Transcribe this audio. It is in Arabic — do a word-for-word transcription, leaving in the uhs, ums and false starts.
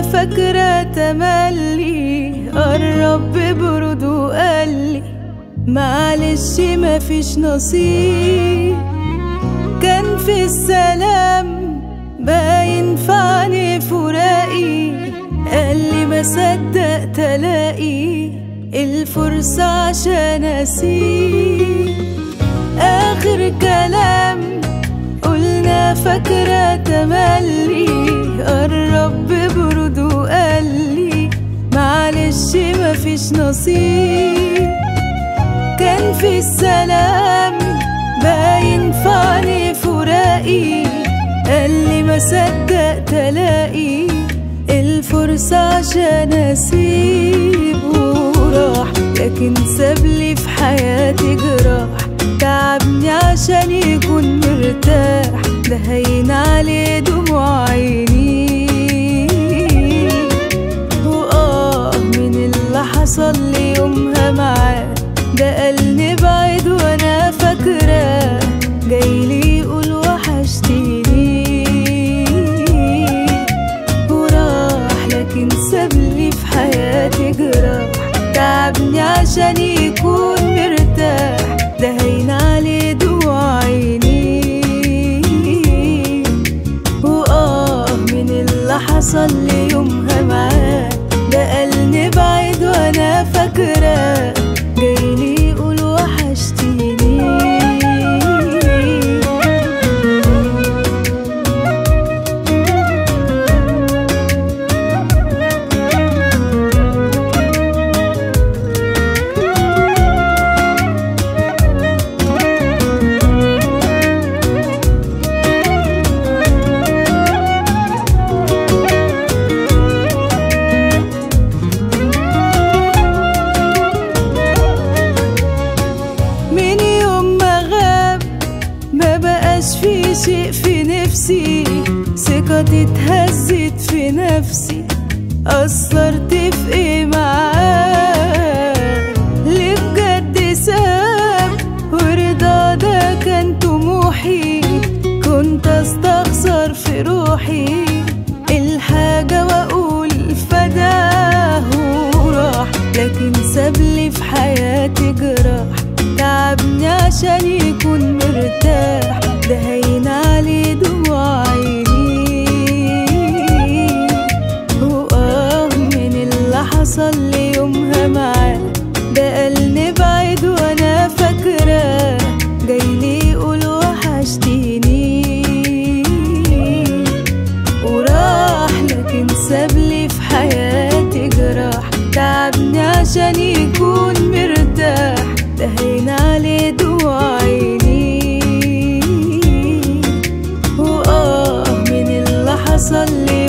فاكرة تملي قرب ببرد وقالي معلش مفيش نصيب. كان في السلام باين في عيني فراقي، قالي ما صدقت الاقي الفرصة عشان اسيب. اخر كلام قلنا فاكرة تملي قرب ببرد وقالي معلش مفيش نصيب. كان في السلام باين في عيني فراقي، قالي ما صدقت الاقي الفرصة عشان اسيب. وراح لكن سابلي في حياتي جراح، تعبني عشان يكون مرتاح، ده هين عليه دموع عيني. وآه من اللي حصل لي يومها معاه، ده قالني بعيد وانا فاكراه، جايلي يقول وحشتيني. وراح لكن سابلي في حياتي جراح، تعبني عشان يكون مرتاح، ده هين عليه دموع عيني. وآه من اللي حصل لي يومها معاه، ده قالني بعيد وانا فاكراه، جايلي يقول وحشتيني. في شيء في نفسي، ثقتي اتهزت في نفسي، قصرت في ايه معاه؟ ليه بجد ساب ورضا ده كان طموحي، كنت استخسر في روحي الحاجة واقول فداه. وراح لكن سابلي في حياتي جراح، تعبني عشان يكون مرتاح، ده هين عليه دموع عيني. وآه من اللي حصل لي يومها معاه، ده قالني بعيد وانا فاكراه، جايلي يقول وحشتيني. وراح لكن سابلي في حياتي جراح، تعبني عشان يكون مرتاح، ده هين عليه دموع عيني. وآه من اللي حصل لي